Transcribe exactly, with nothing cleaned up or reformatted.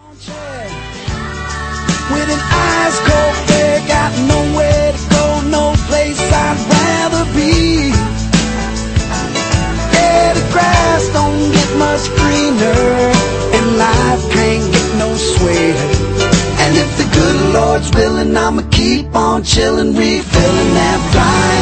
With an ice cold bear, got nowhere to go, no place I'd rather be. Yeah, the grass don't get much greener, and life can't get no sweeter. And if the good Lord's willing, I'ma keep on chilling, refilling that fire.